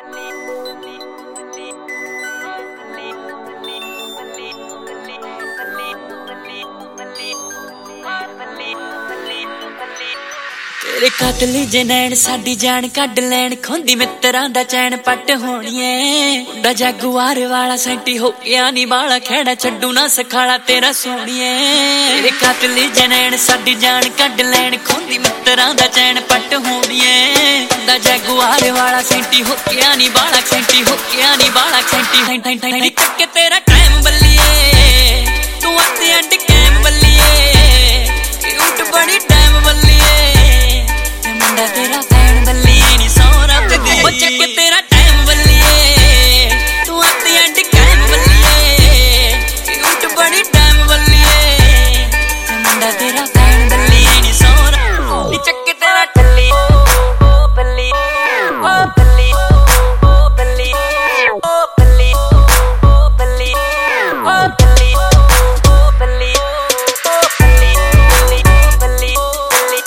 तेरे कातल जे नैन साडी जान कढ लैन खोंदी मित्रां दा चैन पट होणीए मुंडा जगुआर वाला सेंटी हो गया नी बाला खेड़ा छड्डू ना सखाला तेरा सोणीए तेरे कातल जे नैन साडी जान कढ लैन खोंदी मित्रां दा चैन पट होणीए मुंडा जगुआर वाला सेंटी हो गया नी बाला सेंटी हो गया नी बाला सेंटी के तेरा टाइम बल्लिए तू आते अंड कैम बल्लिए क्यूट बड़ी टाइम बल्लिए मुंडा तेरा फैन बल्लिए नी सोना दी ओ चक तेरा टाइम बल्लिए तू आते अंड कैम बल्लिए क्यूट बड़ी टाइम बल्लिए मुंडा तेरा फैन बल्लिए नी सोना नी चक तेरा टल्ली ओ बल्ली ओ बल्ली ओ बल्ली ओ बल्ली ओ बल्ली ओ बल्ली ओ बल्ली ओ बल्ली बल्ली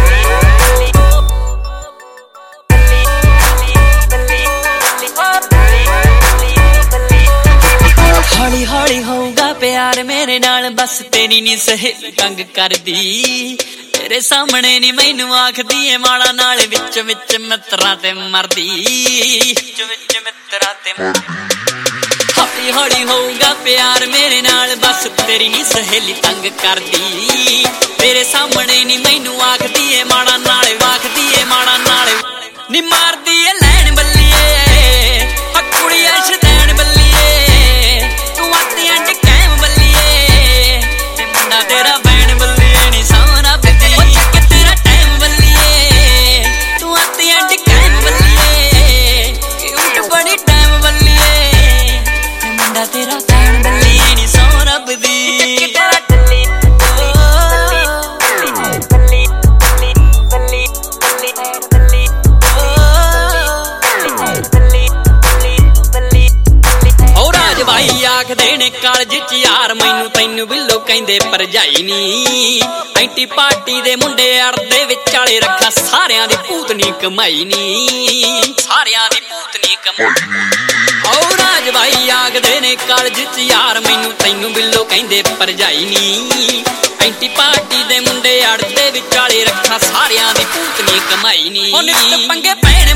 हौली हौली होगा प्यार मेरे नाल बस तेरी नी सहेली तंग कर दी तेरे सामने नी मैनू आखदी ए माड़ा नाल विच विच मित्रां ते मरदी विच मित्रां ते हौली हौली होगा प्यार मेरे नाल बस तेरी नी सहेली तंग कर दी तेरे सामने नी मैनू आखदी ए माड़ा नाल आखदी ए माड़ा नाल नी मारदी ए लैन बल्लिए कुड़िया शदैन बल्लिए तू आती अंड कैम बल्लिए ते मुंडा तेरा बैन बल्लिए नी सोना बिदी ओ चक तेरा टाइम बल्लिए तू आती अंड कैम बल्लिए क्यूट बड़ी टाइम बल्लिए ते मुंडा तेरा बैन बल्लिए नी सोना बिदी चक तेरा टल्ली बल्ली बल्ली बल्ली बल्ली बल्ली भाई आखदे ने कालज च यार मैनू तैनू बिल्लो कहंदे भरजाई नी एंटी पार्टी दे मुंडे अड़दे विचाले रखा सारियां दी भूतनी कमाई नी सारियां दी भूतनी कमाई ओ राज भाई आखदे ने कालज च यार मैनू तैनू बिल्लो कहंदे भरजाई नी एंटी पार्टी दे मुंडे अड़दे विचाले रखा सारियां दी भूतनी कमाई नी ओ नित पंगे पैण